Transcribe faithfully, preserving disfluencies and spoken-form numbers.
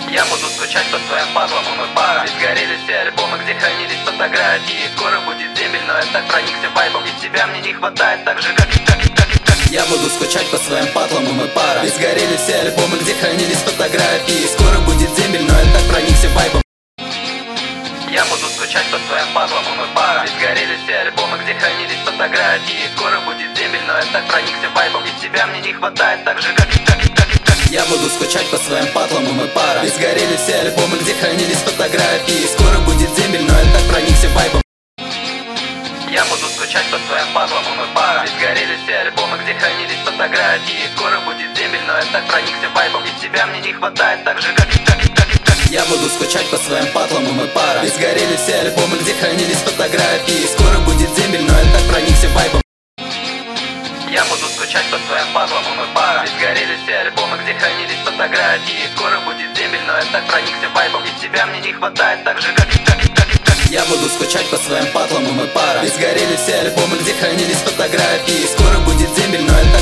Я буду скучать по своим падлам, и мы пара. Ведь сгорели все альбомы, где хранились фотографии. Скоро будет дембель, но я так проникся вайбом. Ведь тебя мне не хватает так же, как и как и как и как. Я буду скучать по своим падлам, и мы пара. Ведь сгорели все альбомы, где хранились фотографии. Скоро будет дембель, но я так проникся вайбом. Я буду скучать по своим падлам, и мы пара. Ведь сгорели все альбомы, где хранились фотографии. Скоро будет дембель, но я так проникся вайбом. Ведь тебя мне не хватает так же, как и как и как и как. Я буду скучать по своим падлам, и мы пара. Ведь сгорели все альбомы, где хранились фотографии. Скоро будет дембель, но я так проникся вайбом. Я буду скучать по своим падлам, и мы пара. Ведь сгорели все альбомы, где хранились фотографии. Скоро будет дембель, но я так проникся вайбом. Ведь тебя мне не хватает так же, как и как и как и как. Я буду скучать по своим падлам, и мы пара. Ведь сгорели все альбомы, где хранились фотографии. Скоро будет дембель, но я так проникся вайбом. Я буду скучать по своим падлам, и мы пара. Ведь сгорели все альбомы, где хранились фотографии. Скоро будет дембель, но я так проникся вайбом. Ведь тебя мне не хватает так же, как и как и как и как. Я буду скучать по своим падлам, и мы пара. Ведь сгорели все альбомы, где хранились фотографии. Скоро будет дембель, но я так